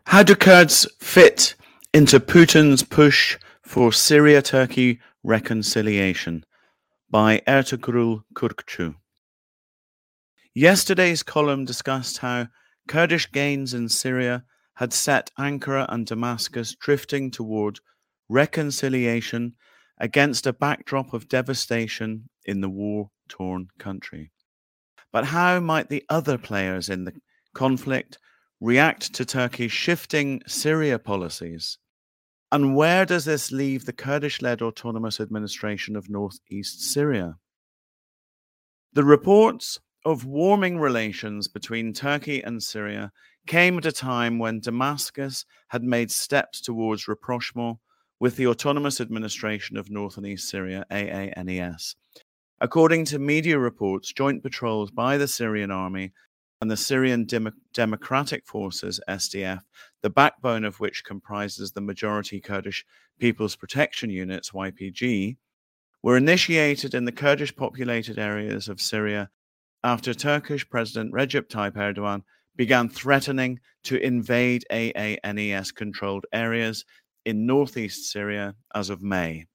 How do Kurds fit into Putin's push for Syria-Turkey reconciliation? By Ertugrul Kurkçu. Yesterday's column discussed how Kurdish gains in Syria had set Ankara and Damascus drifting toward reconciliation against a backdrop of devastation in the war-torn country. But how might the other players in the conflict react to Turkey's shifting Syria policies? And where does this leave the Kurdish-led autonomous administration of northeast Syria? The reports of warming relations between Turkey and Syria came at a time when Damascus had made steps towards rapprochement with the Autonomous Administration of North and East Syria, AANES. According to media reports, joint patrols by the Syrian army and the Syrian Democratic Forces, SDF, the backbone of which comprises the majority Kurdish People's Protection Units, YPG, were initiated in the Kurdish-populated areas of Syria after Turkish President Recep Tayyip Erdogan began threatening to invade AANES-controlled areas in northeast Syria as of May.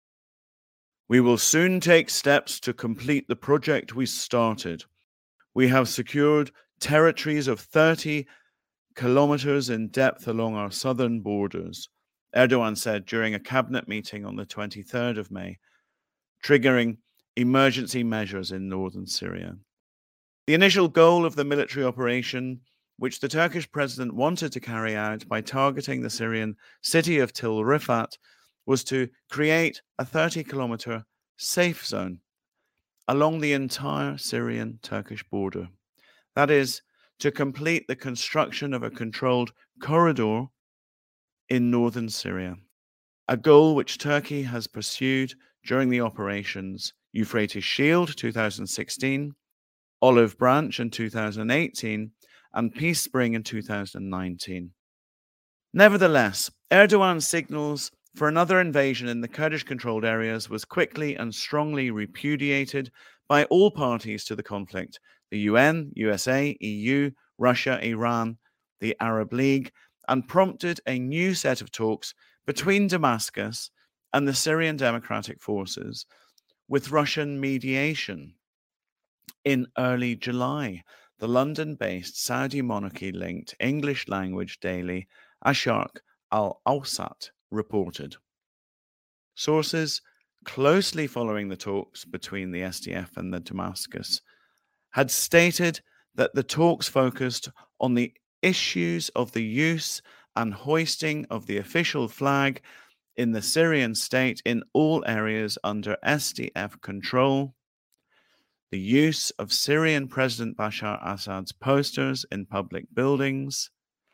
We will soon take steps to complete the project we started. We have secured territories of 30 kilometers in depth along our southern borders, Erdogan said during a cabinet meeting on the 23rd of May, triggering emergency measures in northern Syria. The initial goal of the military operation, which the Turkish president wanted to carry out by targeting the Syrian city of Tel Rifat, was to create a 30-kilometer safe zone along the entire Syrian-Turkish border. That is, to complete the construction of a controlled corridor in northern Syria, a goal which Turkey has pursued during the operations Euphrates Shield 2016, Olive Branch in 2018, and Peace Spring in 2019. Nevertheless, Erdogan's signals for another invasion in the Kurdish-controlled areas was quickly and strongly repudiated by all parties to the conflict: the UN, USA, EU, Russia, Iran, the Arab League, and prompted a new set of talks between Damascus and the Syrian Democratic Forces with Russian mediation. In early July, the London-based Saudi monarchy-linked English-language daily Asharq al-Awsat reported. Sources closely following the talks between the SDF and the Damascus had stated that the talks focused on the issues of the use and hoisting of the official flag in the Syrian state in all areas under SDF control, the use of Syrian President Bashar Assad's posters in public buildings,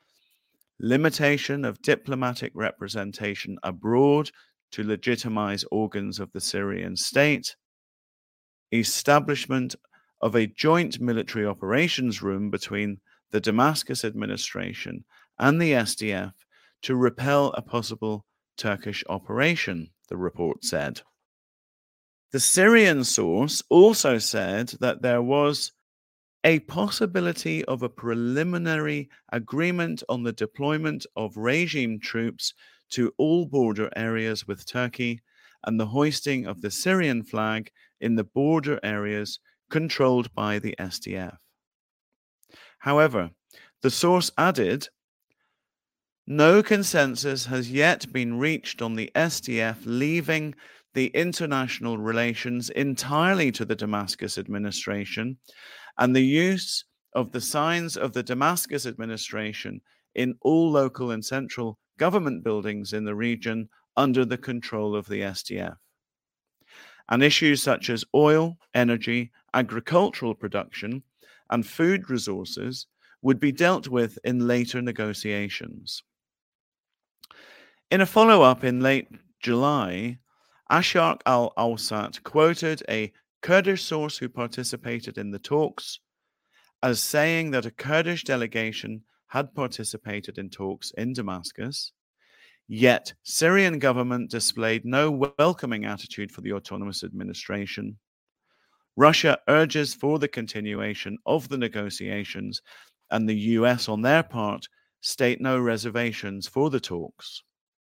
limitation of diplomatic representation abroad to legitimize organs of the Syrian state, establishment of a joint military operations room between the Damascus administration and the SDF to repel a possible Turkish operation, the report said. The Syrian source also said that there was a possibility of a preliminary agreement on the deployment of regime troops to all border areas with Turkey and the hoisting of the Syrian flag in the border areas controlled by the SDF. However, the source added, no consensus has yet been reached on the SDF leaving the international relations entirely to the Damascus administration and the use of the signs of the Damascus administration in all local and central government buildings in the region under the control of the SDF. And issues such as oil, energy, agricultural production, and food resources would be dealt with in later negotiations. In a follow-up in late July, Asharq al-Awsat quoted a Kurdish source who participated in the talks as saying that a Kurdish delegation had participated in talks in Damascus, yet Syrian government displayed no welcoming attitude for the autonomous administration. Russia urges for the continuation of the negotiations, and the US, on their part, state no reservations for the talks.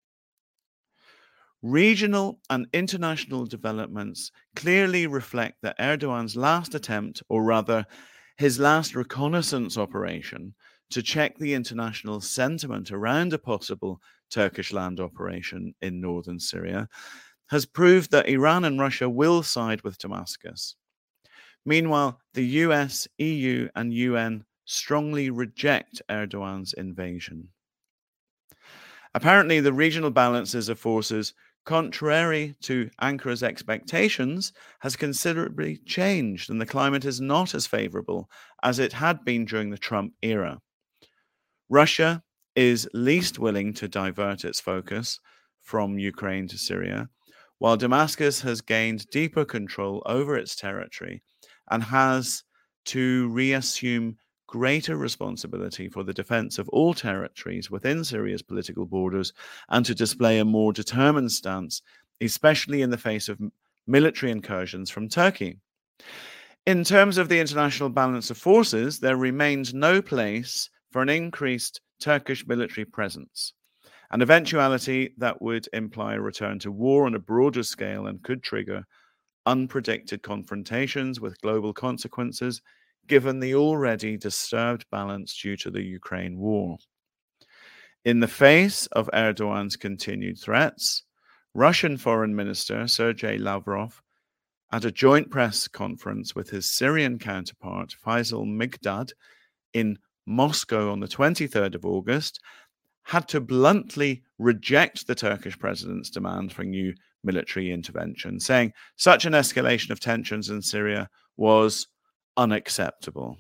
Regional and international developments clearly reflect that Erdogan's last attempt, or rather his last reconnaissance operation, to check the international sentiment around a possible Turkish land operation in northern Syria has proved that Iran and Russia will side with Damascus. Meanwhile, the US, EU, and UN strongly reject Erdogan's invasion. Apparently, the regional balances of forces, contrary to Ankara's expectations, has considerably changed, and the climate is not as favorable as it had been during the Trump era. Russia is least willing to divert its focus from Ukraine to Syria, while Damascus has gained deeper control over its territory and has to reassume greater responsibility for the defense of all territories within Syria's political borders and to display a more determined stance, especially in the face of military incursions from Turkey. In terms of the international balance of forces, there remains no place for an increased Turkish military presence, an eventuality that would imply a return to war on a broader scale and could trigger unpredicted confrontations with global consequences, given the already disturbed balance due to the Ukraine war. In the face of Erdogan's continued threats, Russian Foreign Minister Sergei Lavrov, at a joint press conference with his Syrian counterpart Faisal Migdad in Moscow on the 23rd of August, had to bluntly reject the Turkish president's demand for new military intervention, saying such an escalation of tensions in Syria was unacceptable.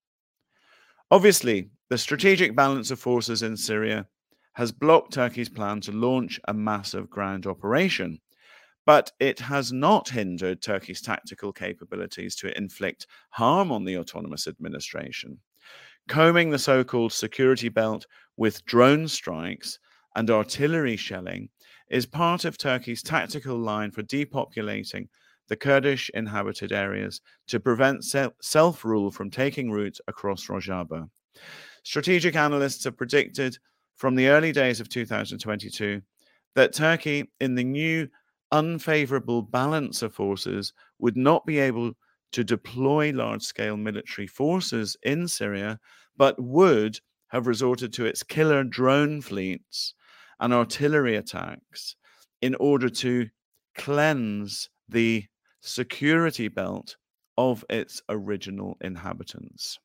Obviously, the strategic balance of forces in Syria has blocked Turkey's plan to launch a massive ground operation, but it has not hindered Turkey's tactical capabilities to inflict harm on the autonomous administration. Combing the so-called security belt with drone strikes and artillery shelling is part of Turkey's tactical line for depopulating the Kurdish inhabited areas to prevent self-rule from taking root across Rojava. Strategic analysts have predicted from the early days of 2022 that Turkey, in the new unfavorable balance of forces, would not be able to deploy large-scale military forces in Syria, but would have resorted to its killer drone fleets and artillery attacks in order to cleanse the security belt of its original inhabitants.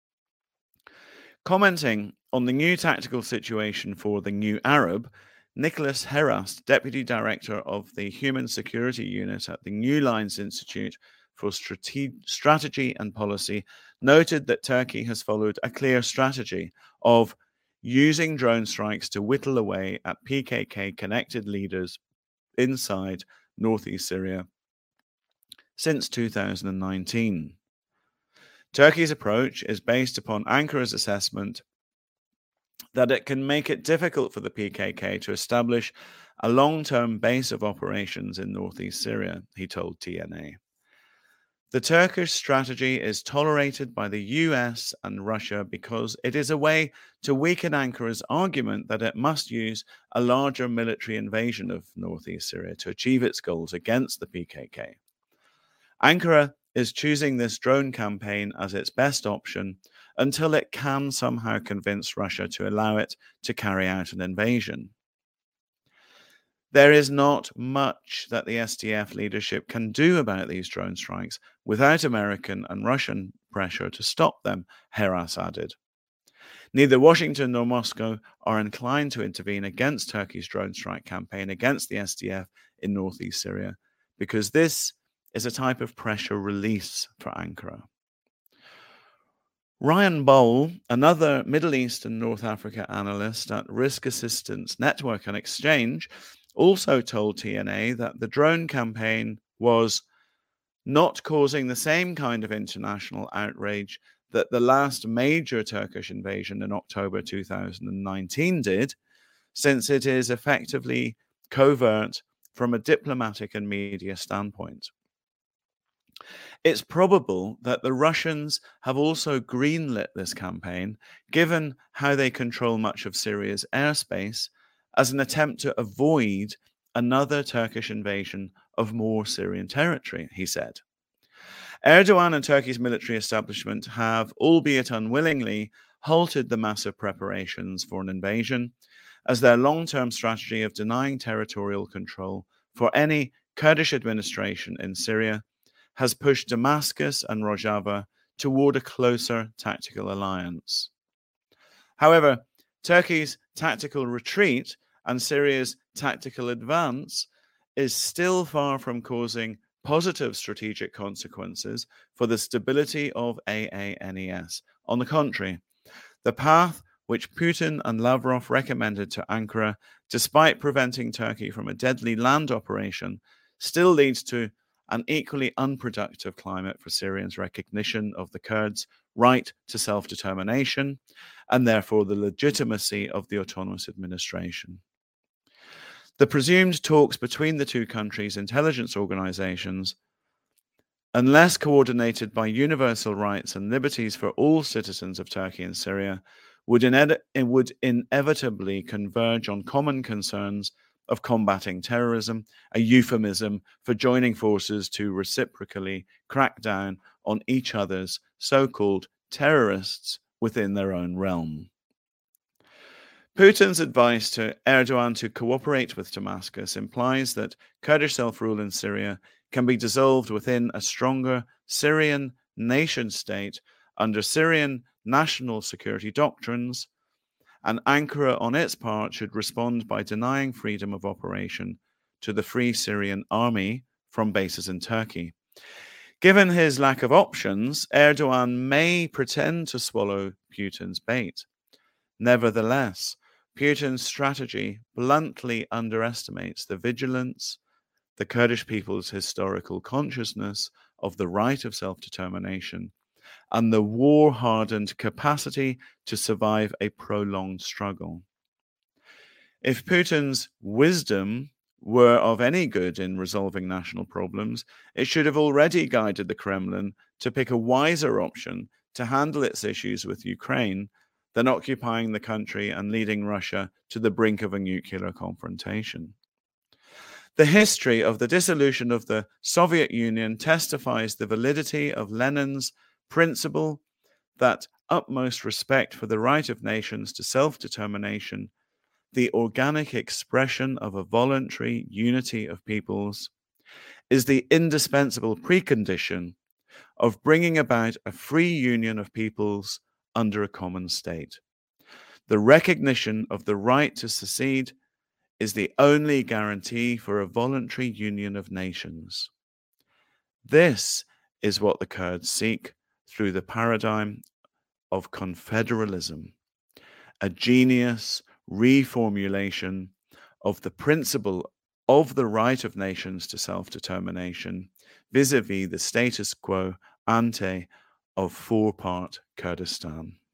Commenting on the new tactical situation for the New Arab, Nicholas Herast, Deputy Director of the Human Security Unit at the New Lines Institute for Strategy and Policy, noted that Turkey has followed a clear strategy of using drone strikes to whittle away at PKK-connected leaders inside northeast Syria since 2019. Turkey's approach is based upon Ankara's assessment that it can make it difficult for the PKK to establish a long-term base of operations in northeast Syria, he told TNA. The Turkish strategy is tolerated by the US and Russia because it is a way to weaken Ankara's argument that it must use a larger military invasion of northeast Syria to achieve its goals against the PKK. Ankara is choosing this drone campaign as its best option until it can somehow convince Russia to allow it to carry out an invasion. There is not much that the SDF leadership can do about these drone strikes without American and Russian pressure to stop them, Heras added. Neither Washington nor Moscow are inclined to intervene against Turkey's drone strike campaign against the SDF in northeast Syria, because this is a type of pressure release for Ankara. Ryan Bowl, another Middle East and North Africa analyst at Risk Assistance Network and Exchange, also told TNA that the drone campaign was not causing the same kind of international outrage that the last major Turkish invasion in October 2019 did, since it is effectively covert from a diplomatic and media standpoint. It's probable that the Russians have also greenlit this campaign, given how they control much of Syria's airspace, as an attempt to avoid another Turkish invasion of more Syrian territory, he said. Erdogan and Turkey's military establishment have, albeit unwillingly, halted the massive preparations for an invasion, as their long-term strategy of denying territorial control for any Kurdish administration in Syria has pushed Damascus and Rojava toward a closer tactical alliance. However, Turkey's tactical retreat and Syria's tactical advance is still far from causing positive strategic consequences for the stability of AANES. On the contrary, the path which Putin and Lavrov recommended to Ankara, despite preventing Turkey from a deadly land operation, still leads to an equally unproductive climate for Syrians' recognition of the Kurds' right to self-determination and therefore the legitimacy of the autonomous administration. The presumed talks between the two countries' intelligence organizations, unless coordinated by universal rights and liberties for all citizens of Turkey and Syria, would inevitably converge on common concerns of combating terrorism, a euphemism for joining forces to reciprocally crack down on each other's so-called terrorists within their own realm. Putin's advice to Erdogan to cooperate with Damascus implies that Kurdish self-rule in Syria can be dissolved within a stronger Syrian nation-state under Syrian national security doctrines, and Ankara, on its part, should respond by denying freedom of operation to the Free Syrian Army from bases in Turkey. Given his lack of options, Erdogan may pretend to swallow Putin's bait. Nevertheless, Putin's strategy bluntly underestimates the vigilance, the Kurdish people's historical consciousness of the right of self-determination, and the war-hardened capacity to survive a prolonged struggle. If Putin's wisdom were of any good in resolving national problems, it should have already guided the Kremlin to pick a wiser option to handle its issues with Ukraine than occupying the country and leading Russia to the brink of a nuclear confrontation. The history of the dissolution of the Soviet Union testifies the validity of Lenin's principle that utmost respect for the right of nations to self-determination, the organic expression of a voluntary unity of peoples, is the indispensable precondition of bringing about a free union of peoples under a common state. The recognition of the right to secede is the only guarantee for a voluntary union of nations. This is what the Kurds seek through the paradigm of confederalism, a genius reformulation of the principle of the right of nations to self-determination vis-a-vis the status quo ante of four-part Kurdistan.